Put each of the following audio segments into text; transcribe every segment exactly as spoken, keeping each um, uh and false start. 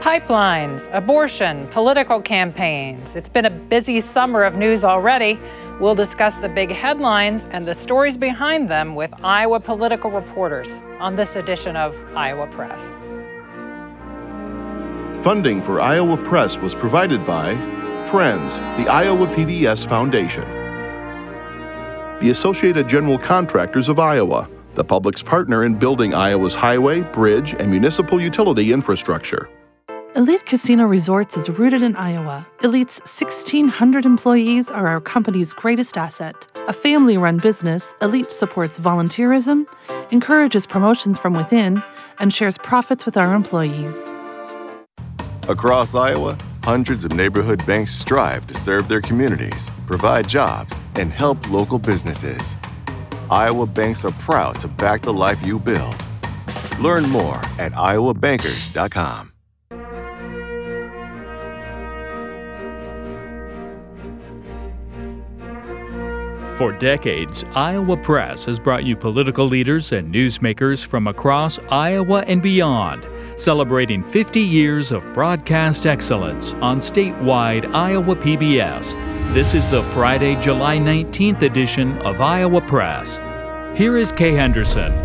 Pipelines, abortion, political campaigns. It's been a busy summer of news already. We'll discuss the big headlines and the stories behind them with Iowa political reporters on this edition of Iowa Press. Funding for Iowa Press was provided by Friends, the Iowa P B S Foundation, the Associated General Contractors of Iowa, the public's partner in building Iowa's highway, bridge, and municipal utility infrastructure. Elite Casino Resorts is rooted in Iowa. Elite's sixteen hundred employees are our company's greatest asset. A family-run business, Elite supports volunteerism, encourages promotions from within, and shares profits with our employees. Across Iowa, hundreds of neighborhood banks strive to serve their communities, provide jobs, and help local businesses. Iowa banks are proud to back the life you build. Learn more at iowa bankers dot com. For decades, Iowa Press has brought you political leaders and newsmakers from across Iowa and beyond, celebrating fifty years of broadcast excellence on statewide Iowa P B S. This is the Friday, July nineteenth edition of Iowa Press. Here is Kay Henderson.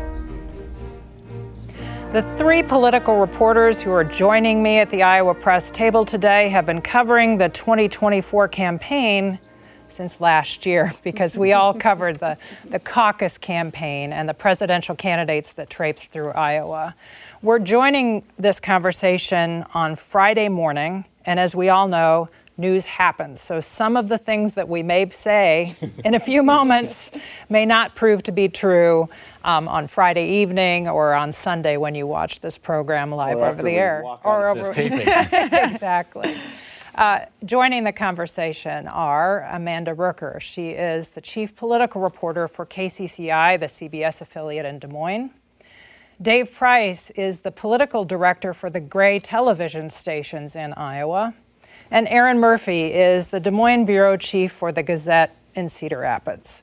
The three political reporters who are joining me at the Iowa Press table today have been covering the twenty twenty-four campaign since last year, because we all covered the, the caucus campaign and the presidential candidates that traipsed through Iowa. We're joining this conversation on Friday morning, and as we all know, news happens. So some of the things that we may say in a few moments may not prove to be true um, on Friday evening or on Sunday when you watch this program live or over the air. Or over this taping. Exactly. Uh, joining the conversation are Amanda Rooker. She is the chief political reporter for K C C I, the C B S affiliate in Des Moines. Dave Price is the political director for the Gray television stations in Iowa. And Erin Murphy is the Des Moines bureau chief for the Gazette in Cedar Rapids.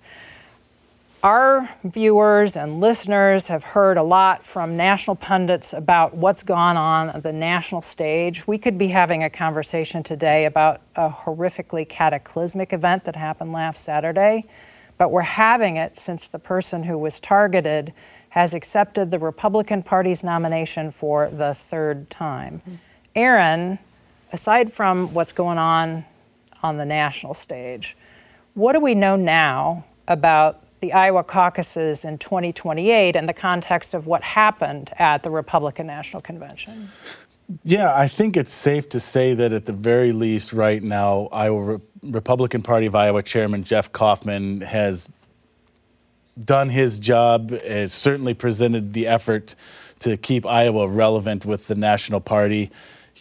Our viewers and listeners have heard a lot from national pundits about what's gone on at the national stage. We could be having a conversation today about a horrifically cataclysmic event that happened last Saturday, but we're having it since the person who was targeted has accepted the Republican Party's nomination for the third time. Mm-hmm. Erin, aside from what's going on on the national stage, what do we know now about the Iowa caucuses in twenty twenty-eight in the context of what happened at the Republican National Convention? Yeah, I think it's safe to say that at the very least right now, Iowa Re- Republican Party of Iowa Chairman Jeff Kaufman has done his job, has certainly presented the effort to keep Iowa relevant with the national party.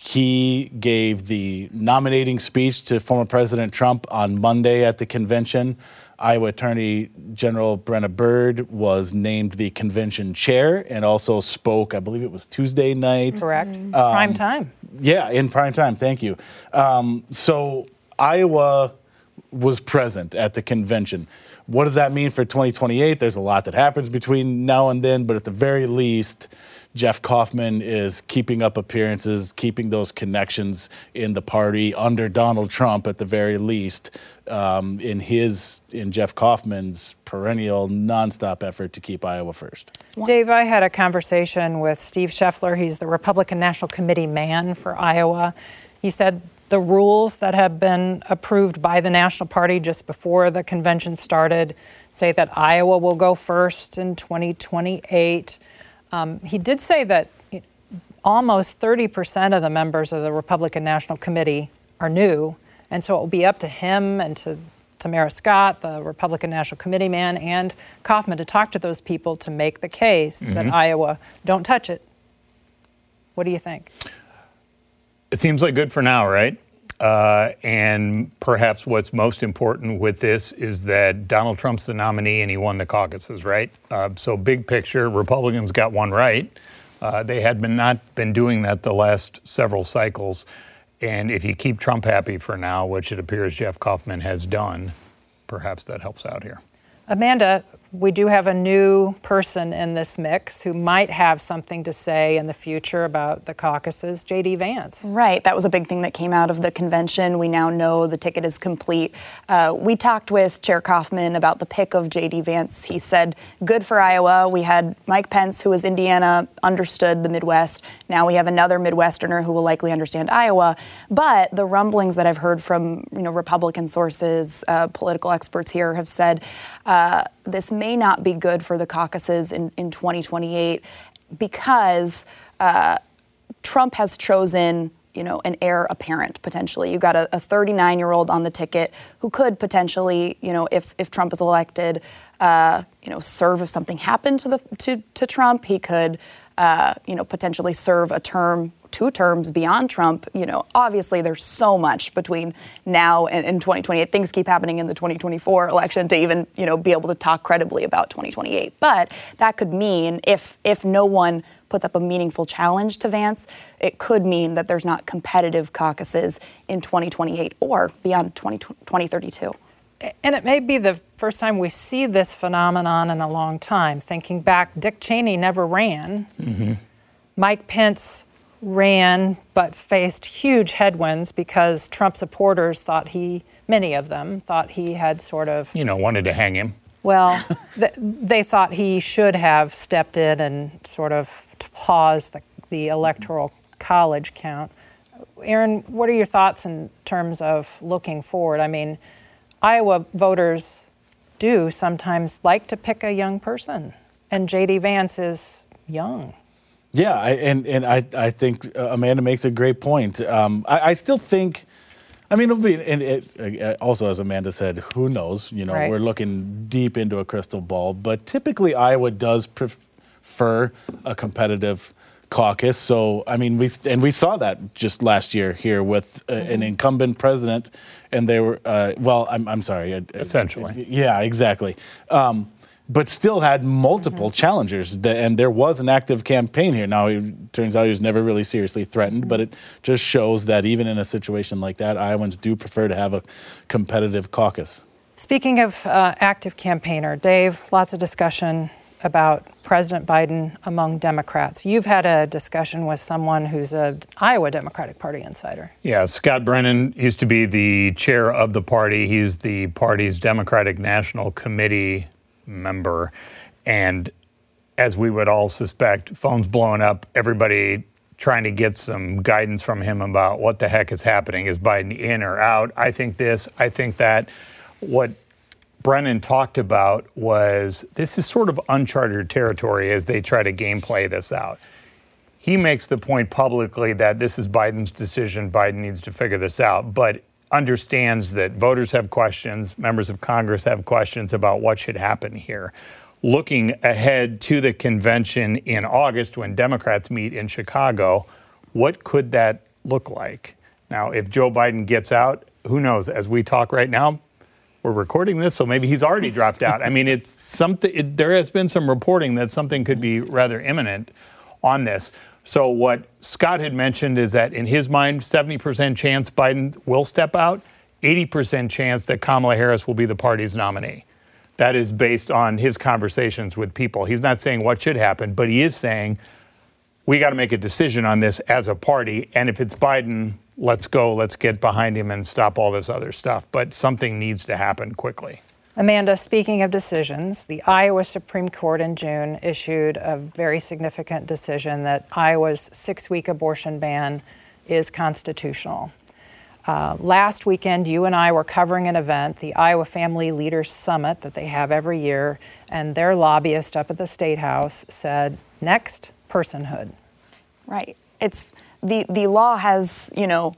He gave the nominating speech to former President Trump on Monday at the convention. Iowa Attorney General Brenna Bird was named the convention chair and also spoke, I believe it was Tuesday night. Correct. Um, prime time. Yeah, in prime time. Thank you. Um, so Iowa was present at the convention. What does that mean for twenty twenty-eight? There's a lot that happens between now and then, but at the very least, Jeff Kaufman is keeping up appearances, keeping those connections in the party under Donald Trump at the very least, um, in his, in Jeff Kaufman's perennial nonstop effort to keep Iowa first. Dave, I had a conversation with Steve Scheffler. He's the Republican National Committee man for Iowa. He said the rules that have been approved by the National Party just before the convention started say that Iowa will go first in twenty twenty-eight. Um, he did say that almost thirty percent of the members of the Republican National Committee are new, and so it will be up to him and to Tamara Scott, the Republican National Committee man, and Kaufman to talk to those people to make the case mm-hmm. that Iowa don't touch it. What do you think? It seems like good for now, right? Uh, and perhaps what's most important with this is that Donald Trump's the nominee and he won the caucuses, right? Uh, so big picture, Republicans got one right. Uh, they had been not been doing that the last several cycles. And if you keep Trump happy for now, which it appears Jeff Kaufman has done, perhaps that helps out here. Amanda, we do have a new person in this mix who might have something to say in the future about the caucuses, J D Vance. Right. That was a big thing that came out of the convention. We now know the ticket is complete. Uh, we talked with Chair Kaufman about the pick of J D Vance. He said, good for Iowa. We had Mike Pence, who was Indiana, understood the Midwest. Now we have another Midwesterner who will likely understand Iowa. But the rumblings that I've heard from, you know, Republican sources, uh, political experts here have said uh, this may not be good for the caucuses in, in twenty twenty-eight because uh, Trump has chosen, you know, an heir apparent potentially. You got a thirty-nine-year-old on the ticket who could potentially, you know, if if Trump is elected, uh, you know, serve if something happened to the to to Trump. He could, uh, you know, potentially serve a term, two terms beyond Trump. You know, obviously there's so much between now and, and twenty twenty-eight. Things keep happening in the twenty twenty-four election to even, you know, be able to talk credibly about twenty twenty-eight. But that could mean if if no one puts up a meaningful challenge to Vance, it could mean that there's not competitive caucuses in twenty twenty-eight or beyond twenty thirty-two. And it may be the first time we see this phenomenon in a long time. Thinking back, Dick Cheney never ran. Mm-hmm. Mike Pence ran but faced huge headwinds because Trump supporters thought he, many of them, thought he had sort of... You know, wanted to hang him. Well, th- they thought he should have stepped in and sort of paused the, the electoral college count. Aaron, what are your thoughts in terms of looking forward? I mean, Iowa voters do sometimes like to pick a young person, and J D Vance is young. Yeah, I, and and I I think Amanda makes a great point. Um, I, I still think, I mean, it'll be, and it, also as Amanda said, who knows? You know, right. We're looking deep into a crystal ball, but typically Iowa does prefer a competitive caucus. So, I mean, we and we saw that just last year here with uh, mm-hmm. an incumbent president, and they were, uh, well, I'm I'm sorry. Essentially. Uh, yeah, exactly. Um, but still had multiple mm-hmm. challengers, and there was an active campaign here. Now, it turns out he was never really seriously threatened, mm-hmm. but it just shows that even in a situation like that, Iowans do prefer to have a competitive caucus. Speaking of uh, active campaigner, Dave, lots of discussion about President Biden among Democrats. You've had a discussion with someone who's an Iowa Democratic Party insider. Yeah, Scott Brennan used to be the chair of the party. He's the party's Democratic National Committee member. And as we would all suspect, phones blowing up, everybody trying to get some guidance from him about what the heck is happening. Is Biden in or out? I think this, I think that. What Brennan talked about was this is sort of uncharted territory as they try to gameplay this out. He makes the point publicly that this is Biden's decision. Biden needs to figure this out, but understands that voters have questions, members of Congress have questions about what should happen here. Looking ahead to the convention in August when Democrats meet in Chicago, what could that look like? Now, if Joe Biden gets out, who knows? As we talk right now, we're recording this, so maybe he's already dropped out. I mean, it's something. It, there has been some reporting that something could be rather imminent on this. So what Scott had mentioned is that in his mind, seventy percent chance Biden will step out, eighty percent chance that Kamala Harris will be the party's nominee. That is based on his conversations with people. He's not saying what should happen, but he is saying we got to make a decision on this as a party. And if it's Biden, let's go, let's get behind him and stop all this other stuff. But something needs to happen quickly. Amanda, speaking of decisions, the Iowa Supreme Court in June issued a very significant decision that Iowa's six-week abortion ban is constitutional. Uh, last weekend, you and I were covering an event, the Iowa Family Leaders Summit that they have every year, and their lobbyist up at the State House said, next, personhood. Right. It's the the law has, you know,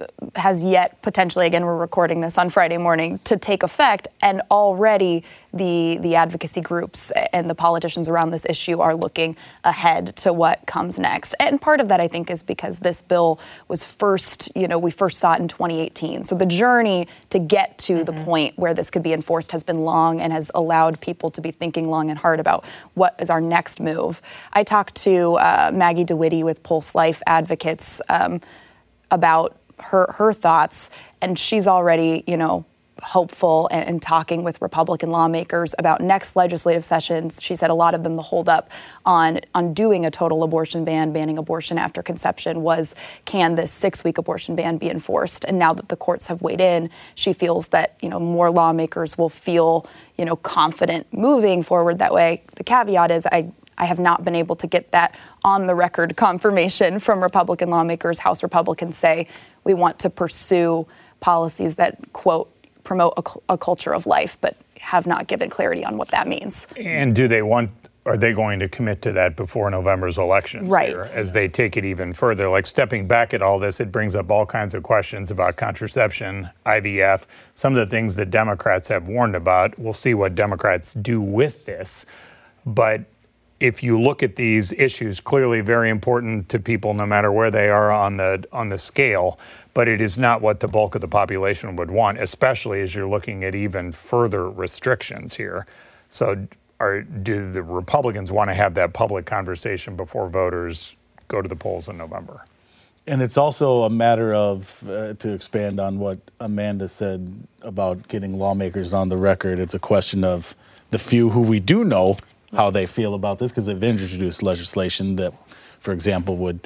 has yet potentially, again, we're recording this on Friday morning, to take effect. And already the the advocacy groups and the politicians around this issue are looking ahead to what comes next. And part of that, I think, is because this bill was first, you know, we first saw it in twenty eighteen. So the journey to get to mm-hmm. the point where this could be enforced has been long and has allowed people to be thinking long and hard about what is our next move. I talked to uh, Maggie DeWitty with Pulse Life Advocates um, about her her thoughts, and she's already, you know, hopeful and, and talking with Republican lawmakers about next legislative sessions. She said a lot of them, the holdup on, on doing a total abortion ban, banning abortion after conception, was can this six-week abortion ban be enforced? And now that the courts have weighed in, she feels that, you know, more lawmakers will feel, you know, confident moving forward that way. The caveat is I I have not been able to get that on the record confirmation from Republican lawmakers. House Republicans say we want to pursue policies that, quote, promote a, a culture of life, but have not given clarity on what that means. And do they want, are they going to commit to that before November's elections? Right. Here, as they take it even further? Like, stepping back at all this, it brings up all kinds of questions about contraception, I V F, some of the things that Democrats have warned about. We'll see what Democrats do with this. But if you look at these issues, clearly very important to people no matter where they are on the on the scale, but it is not what the bulk of the population would want, especially as you're looking at even further restrictions here. So are, do the Republicans want to have that public conversation before voters go to the polls in November? And it's also a matter of, uh, to expand on what Amanda said about getting lawmakers on the record, it's a question of the few who we do know how they feel about this, because they've introduced legislation that, for example, would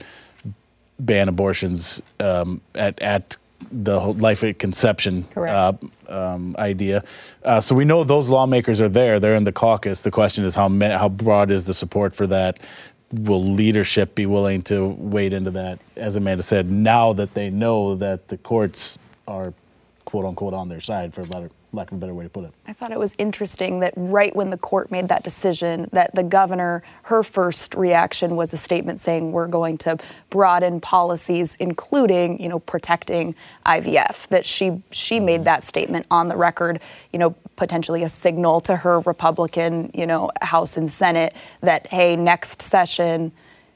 ban abortions um, at, at the whole life at conception uh, um, idea. Uh, so we know those lawmakers are there. They're in the caucus. The question is how ma- how broad is the support for that? Will leadership be willing to wade into that? As Amanda said, now that they know that the courts are, quote unquote, on their side, for a better lack of a better way to put it. I thought it was interesting that right when the court made that decision, that the governor, her first reaction was a statement saying we're going to broaden policies, including, you know, protecting I V F. That she she made that statement on the record, you know, potentially a signal to her Republican, you know, House and Senate that, hey, next session,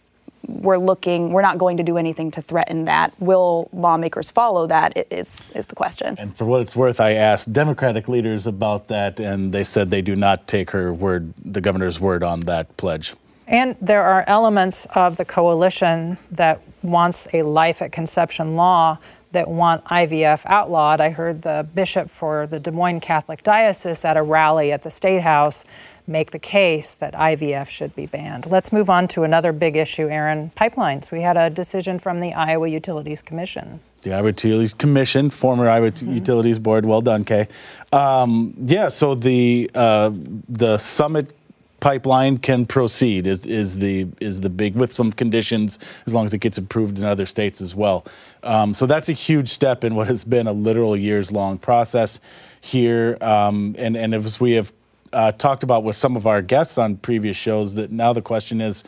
we're looking, we're not going to do anything to threaten that. Will lawmakers follow that is, is the question. And for what it's worth, I asked Democratic leaders about that, and they said they do not take her word, the governor's word on that pledge. And there are elements of the coalition that wants a life at conception law that want I V F outlawed. I heard the bishop for the Des Moines Catholic Diocese at a rally at the State House make the case that I V F should be banned. Let's move on to another big issue, Aaron, pipelines. We had a decision from the Iowa Utilities Commission. The Iowa Utilities Commission, former Iowa mm-hmm. Utilities Board. Well done, Kay. Um, yeah, so the uh, the Summit pipeline can proceed is is the is the big, with some conditions, as long as it gets approved in other states as well. Um, so that's a huge step in what has been a literal years-long process here. Um, and, and as we have uh, talked about with some of our guests on previous shows, that now the question is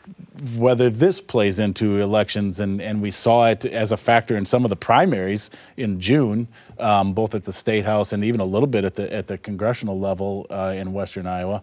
whether this plays into elections, and, and we saw it as a factor in some of the primaries in June, um, both at the State House and even a little bit at the at the congressional level uh, in Western Iowa.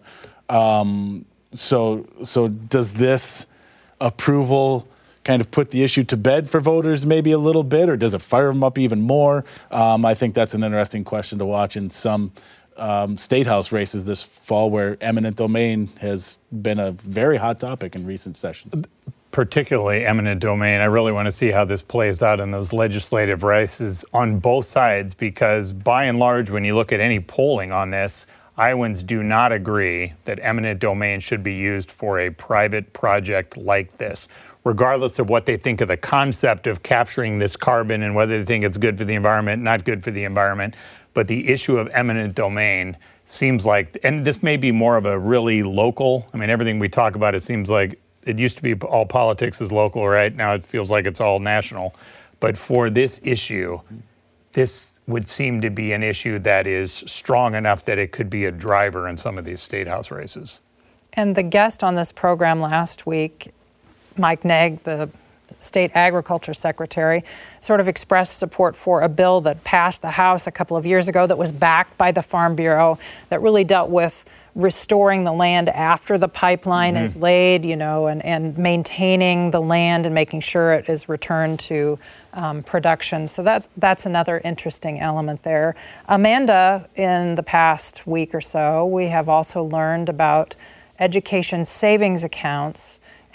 Um, so, so does this approval kind of put the issue to bed for voters maybe a little bit, or does it fire them up even more? Um, I think that's an interesting question to watch in some um, state house races this fall, where eminent domain has been a very hot topic in recent sessions. Particularly eminent domain. I really want to see how this plays out in those legislative races on both sides, because by and large, when you look at any polling on this, Iowans do not agree that eminent domain should be used for a private project like this, regardless of what they think of the concept of capturing this carbon and whether they think it's good for the environment, not good for the environment. But the issue of eminent domain seems like, and this may be more of a really local, I mean, everything we talk about, it seems like it used to be all politics is local, right? Now it feels like it's all national. But for this issue, this would seem to be an issue that is strong enough that it could be a driver in some of these state house races. And the guest on this program last week, Mike Naig, the state agriculture secretary, sort of expressed support for a bill that passed the House a couple of years ago that was backed by the Farm Bureau, that really dealt with restoring the land after the pipeline mm-hmm. is laid, you know, and, and maintaining the land and making sure it is returned to um, production. So that's that's another interesting element there. Amanda, in the past week or so, we have also learned about education savings accounts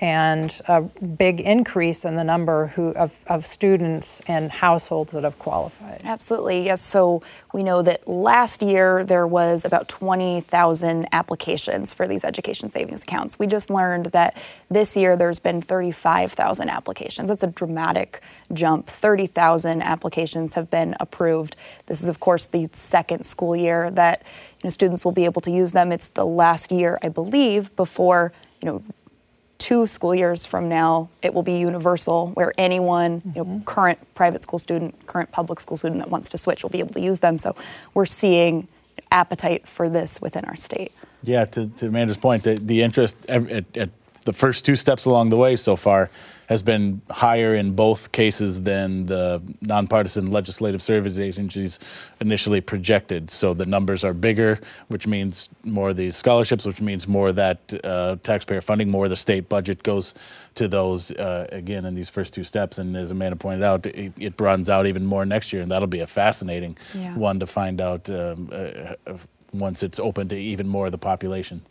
and a big increase in the number who of, of students and households that have qualified. Absolutely, yes. So we know that last year there was about twenty thousand applications for these education savings accounts. We just learned that this year there's been thirty-five thousand applications. That's a dramatic jump. thirty thousand applications have been approved. This is, of course, the second school year that you know, students will be able to use them. It's the last year, I believe, before you know. Two school years from now, it will be universal, where anyone, you know, current private school student, current public school student that wants to switch will be able to use them. So we're seeing appetite for this within our state. Yeah, to, to Amanda's point, the, the interest at, at the first two steps along the way so far has been higher in both cases than the nonpartisan legislative service agencies initially projected. So the numbers are bigger, which means more of these scholarships, which means more of that uh, taxpayer funding, more of the state budget goes to those, uh, again, in these first two steps. And as Amanda pointed out, it, it broadens out even more next year, and that'll be a fascinating yeah. one to find out um, uh, once it's open to even more of the population.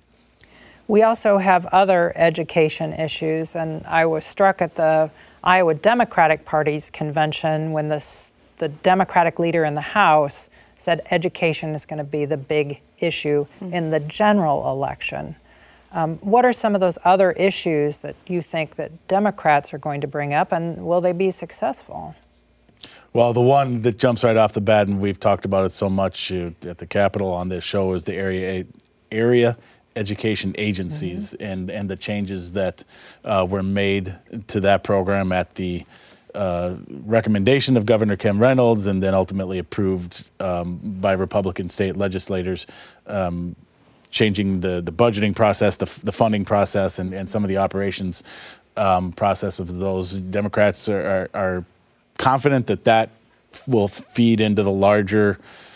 We also have other education issues, and I was struck at the Iowa Democratic Party's convention when this, the Democratic leader in the House said education is going to be the big issue mm-hmm. in the general election. Um, what are some of those other issues that you think that Democrats are going to bring up, and will they be successful? Well, the one that jumps right off the bat, and we've talked about it so much uh, at the Capitol on this show, is the area area education agencies mm-hmm. and, and the changes that uh, were made to that program at the uh, recommendation of Governor Kim Reynolds and then ultimately approved um, by Republican state legislators, um, changing the, the budgeting process, the, the funding process, and, and some of the operations um, process of those. Democrats are, are, are confident that that will feed into the larger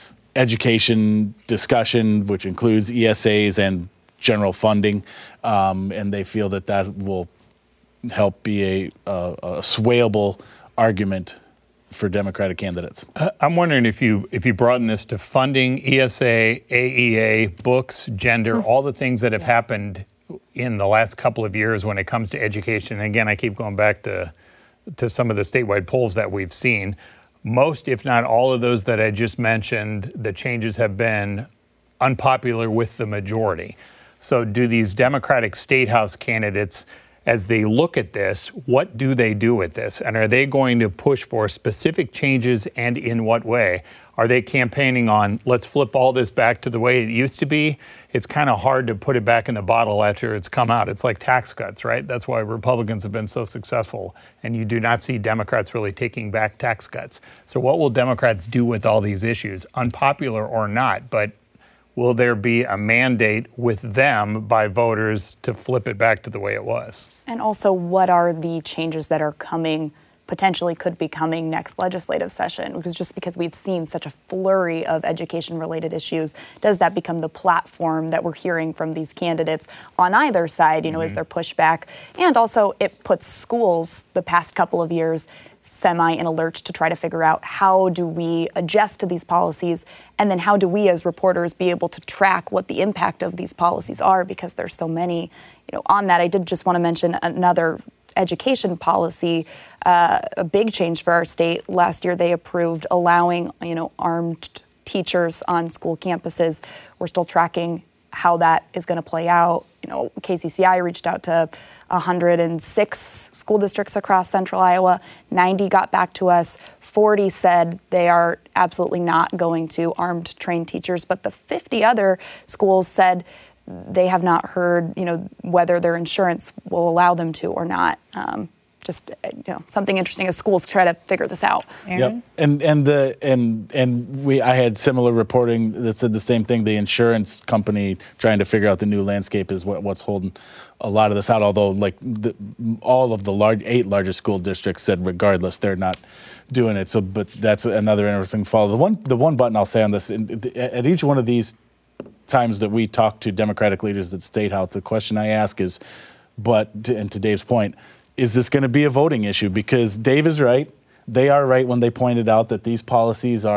education discussion, which includes E S As and general funding, um, and they feel that that will help be a, a, a swayable argument for Democratic candidates. Uh, I'm wondering if you if you broaden this to funding, E S A, A E A, books, gender, all the things that have yeah. happened in the last couple of years when it comes to education. And again, I keep going back to to some of the statewide polls that we've seen. Most, if not all of those that I just mentioned, the changes have been unpopular with the majority. So do these Democratic State House candidates, as they look at this, what do they do with this? And are they going to push for specific changes, and in what way? Are they campaigning on, let's flip all this back to the way it used to be? It's kind of hard to put it back in the bottle after it's come out. It's like tax cuts, right? That's why Republicans have been so successful. And you do not see Democrats really taking back tax cuts. So what will Democrats do with all these issues, unpopular or not? But will there be a mandate with them by voters to flip it back to the way it was? And also, what are the changes that are coming, potentially could be coming next legislative session? Because just because we've seen such a flurry of education-related issues, does that become the platform that we're hearing from these candidates on either side, you know, mm-hmm. as their pushback? And also, it puts schools the past couple of years semi in a lurch to try to figure out how do we adjust to these policies, and then how do we as reporters be able to track what the impact of these policies are, because there's so many, you know, on that. I did just want to mention another education policy, uh, a big change for our state. Last year they approved allowing, you know, armed teachers on school campuses. We're still tracking how that is going to play out. You know, K C C I reached out to one hundred six school districts across central Iowa. ninety got back to us. forty said they are absolutely not going to armed trained teachers, but the fifty other schools said they have not heard, you know, whether their insurance will allow them to or not. Um, just, you know, something interesting as schools try to figure this out. Aaron? Yep. And and the and and we I had similar reporting that said the same thing. The insurance company trying to figure out the new landscape is what, what's holding a lot of this out. Although, like the, all of the large eight largest school districts said, regardless, they're not doing it. So, but that's another interesting follow. The one the one button I'll say on this, at each one of these times that we talk to Democratic leaders at State House, the question I ask is, but and to Dave's point, is this going to be a voting issue? Because Dave is right. They are right when they pointed out that these policies are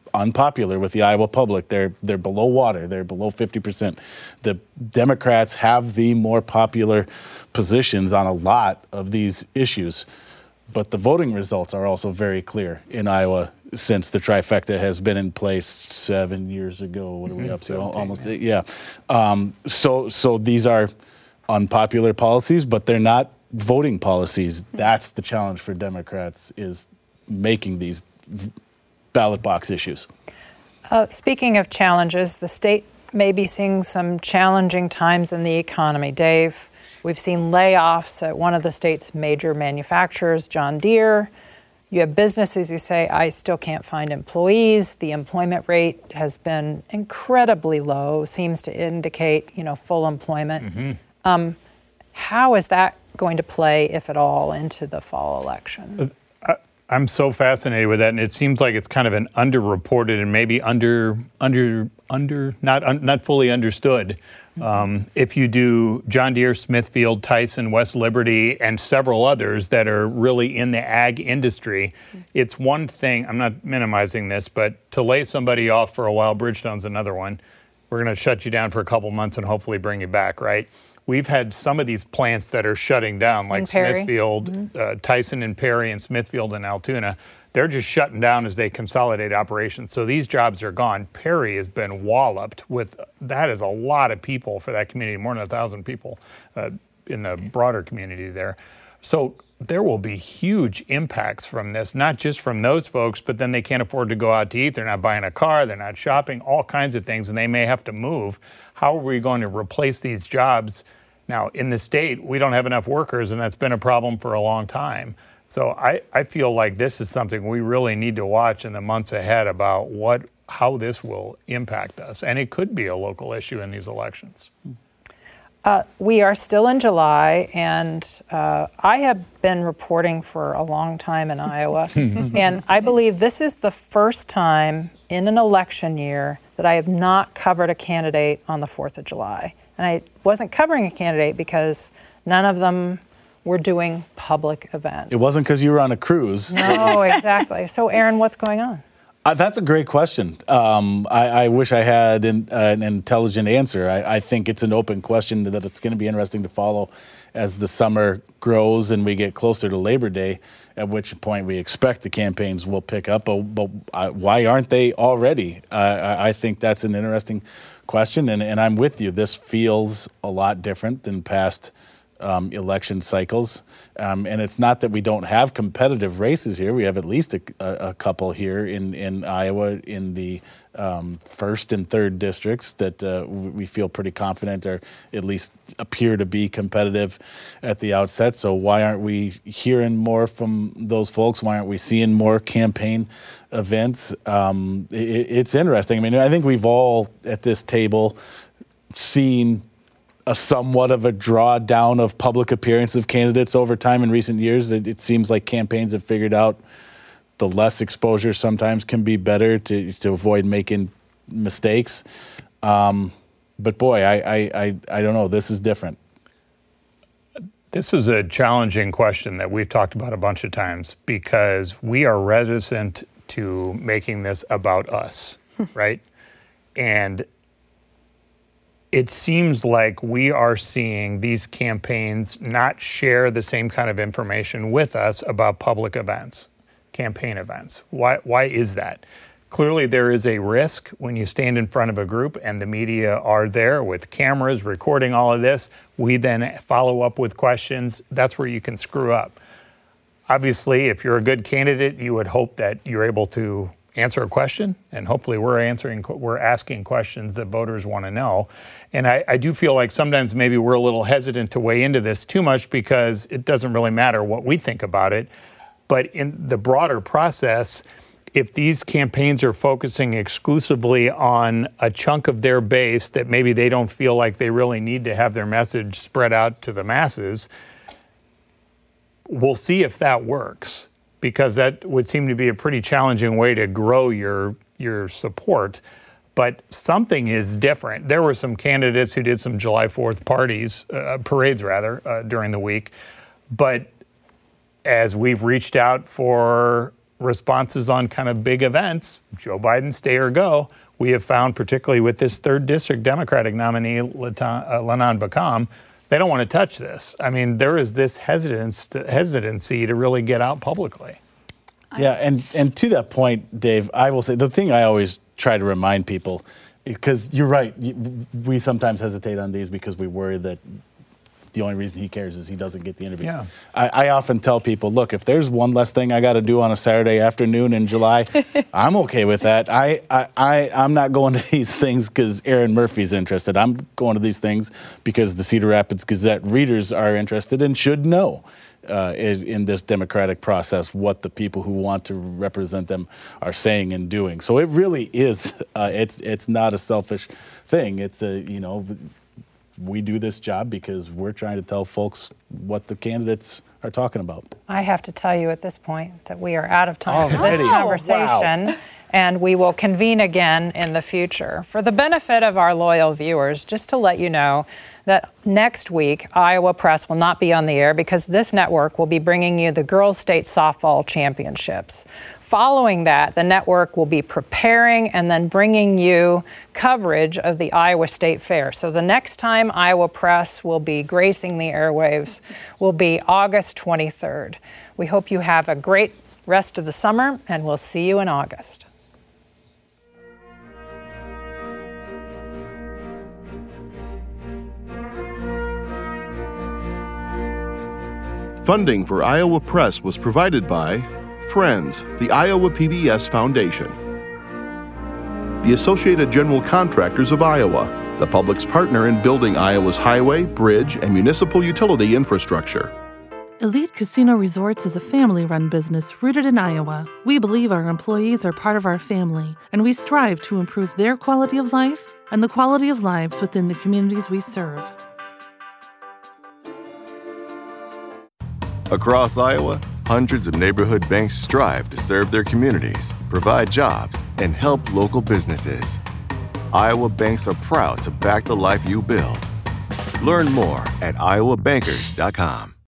unpopular with the Iowa public. They're they're below water. They're below fifty percent. The Democrats have the more popular positions on a lot of these issues. But the voting results are also very clear in Iowa since the trifecta has been in place seven years ago. What are we up to? Almost, yeah. Um, so, so these are unpopular policies, but they're not voting policies. That's the challenge for Democrats, is making these ballot box issues. Uh, speaking of challenges, the state may be seeing some challenging times in the economy. Dave, we've seen layoffs at one of the state's major manufacturers, John Deere. You have businesses who say, I still can't find employees. The employment rate has been incredibly low, seems to indicate, you know, full employment. Mm-hmm. Um, how is that going to play, if at all, into the fall election? I, I'm so fascinated with that, and it seems like it's kind of an underreported and maybe under, under, under, not, un, not fully understood. Um, if you do John Deere, Smithfield, Tyson, West Liberty, and several others that are really in the ag industry, it's one thing, I'm not minimizing this, but to lay somebody off for a while, Bridgestone's another one, we're going to shut you down for a couple months and hopefully bring you back, right? We've had some of these plants that are shutting down, like Smithfield, mm-hmm. uh, Tyson and Perry, and Smithfield and Altoona. They're just shutting down as they consolidate operations. So these jobs are gone. Perry has been walloped with, that is a lot of people for that community, more than a thousand people uh, in the broader community there. So there will be huge impacts from this, not just from those folks, but then they can't afford to go out to eat. They're not buying a car, they're not shopping, all kinds of things, and they may have to move. How are we going to replace these jobs? Now, in the state, we don't have enough workers, and that's been a problem for a long time. So I, I feel like this is something we really need to watch in the months ahead about what how this will impact us. And it could be a local issue in these elections. Uh, we are still in July, and uh, I have been reporting for a long time in Iowa. And I believe this is the first time in an election year that I have not covered a candidate on the fourth of July. And I wasn't covering a candidate because none of them were doing public events. It wasn't because you were on a cruise. No, exactly. So, Aaron, what's going on? Uh, that's a great question. Um, I, I wish I had an, uh, an intelligent answer. I, I think it's an open question that it's going to be interesting to follow as the summer grows and we get closer to Labor Day, at which point we expect the campaigns will pick up. But, but uh, why aren't they already? Uh, I, I think that's an interesting question, and, and I'm with you. This feels a lot different than past Um, election cycles. Um, and it's not that we don't have competitive races here. We have at least a, a, a couple here in, in Iowa in the um, first and third districts that uh, we feel pretty confident or at least appear to be competitive at the outset. So why aren't we hearing more from those folks? Why aren't we seeing more campaign events? Um, it, it's interesting. I mean, I think we've all at this table seen a somewhat of a drawdown of public appearance of candidates over time in recent years. It, it seems like campaigns have figured out the less exposure sometimes can be better to, to avoid making mistakes. Um, but boy, I, I, I, I don't know. This is different. This is a challenging question that we've talked about a bunch of times because we are reticent to making this about us, right? And it seems like we are seeing these campaigns not share the same kind of information with us about public events, campaign events. Why, why is that? Clearly, there is a risk when you stand in front of a group and the media are there with cameras recording all of this. We then follow up with questions. That's where you can screw up. Obviously, if you're a good candidate, you would hope that you're able to answer a question, and hopefully we're answering, we're asking questions that voters want to know. And I, I do feel like sometimes maybe we're a little hesitant to weigh into this too much because it doesn't really matter what we think about it. But in the broader process, if these campaigns are focusing exclusively on a chunk of their base that maybe they don't feel like they really need to have their message spread out to the masses, we'll see if that works, because that would seem to be a pretty challenging way to grow your your support. But something is different. There were some candidates who did some July fourth parties, uh, parades rather, uh, during the week. But as we've reached out for responses on kind of big events, Joe Biden stay or go, we have found, particularly with this third district Democratic nominee, Lanhon Beckham, they don't want to touch this. I mean, there is this hesitance to, hesitancy to really get out publicly. Yeah, and, and to that point, Dave, I will say the thing I always try to remind people, because you're right, we sometimes hesitate on these because we worry that the only reason he cares is he doesn't get the interview. Yeah. I, I often tell people, look, if there's one less thing I got to do on a Saturday afternoon in July, I'm okay with that. I, I, I, I'm not going to these things because Aaron Murphy's interested. I'm going to these things because the Cedar Rapids Gazette readers are interested and should know uh, in, in this democratic process what the people who want to represent them are saying and doing. So it really is, uh, it's, it's not a selfish thing. It's a, you know, we do this job because we're trying to tell folks what the candidates are talking about. I have to tell you at this point that we are out of time for Already? this conversation, Wow. and we will convene again in the future. For the benefit of our loyal viewers, just to let you know that next week, Iowa Press will not be on the air because this network will be bringing you the Girls State Softball Championships. Following that, the network will be preparing and then bringing you coverage of the Iowa State Fair. So the next time Iowa Press will be gracing the airwaves will be August twenty-third. We hope you have a great rest of the summer, and we'll see you in August. Funding for Iowa Press was provided by Friends, the Iowa P B S Foundation. The Associated General Contractors of Iowa, the public's partner in building Iowa's highway, bridge, and municipal utility infrastructure. Elite Casino Resorts is a family-run business rooted in Iowa. We believe our employees are part of our family, and we strive to improve their quality of life and the quality of lives within the communities we serve. Across Iowa, hundreds of neighborhood banks strive to serve their communities, provide jobs, and help local businesses. Iowa banks are proud to back the life you build. Learn more at iowa bankers dot com.